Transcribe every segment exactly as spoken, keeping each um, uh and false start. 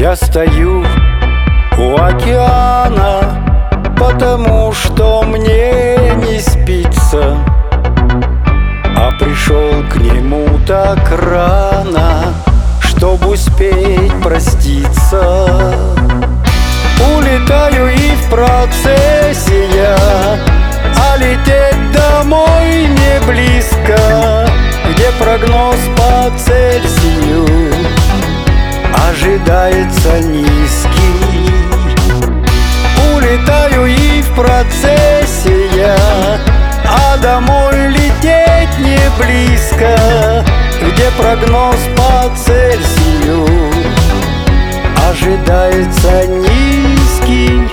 Я стою у океана, потому что мне не спится, а пришел к нему так рано, чтобы успеть проститься. Улетаю и в процессе я, а лететь домой не близко, где прогноз по Цельсию ожидается низкий. Улетаю и в процессе я, а домой лететь не близко, где прогноз по Цельсию ожидается низкий.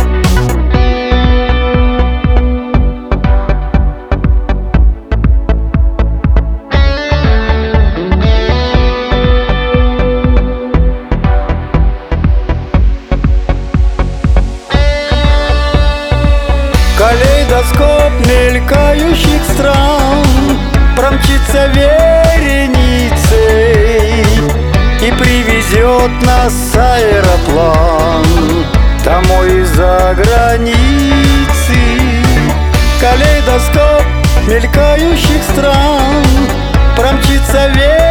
Калейдоскоп мелькающих стран промчится вереницей и привезет нас аэроплан домой из-за границы. Калейдоскоп мелькающих стран промчится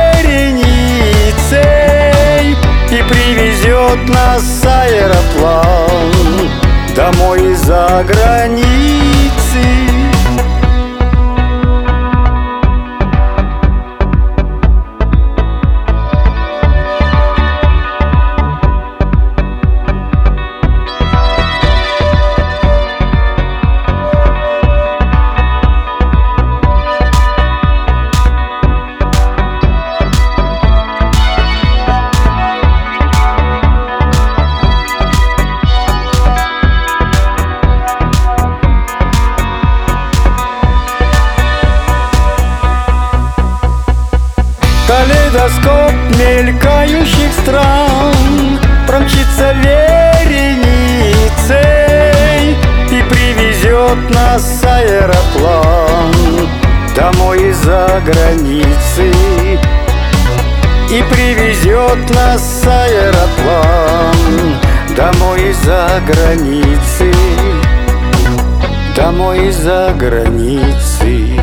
вереницей и привезет нас аэроплан домой из-за границы. Калейдоскоп мелькающих стран промчится вереницей и привезет нас аэроплан домой из-за границы. И привезет нас аэроплан домой из-за границы, домой из-за границы.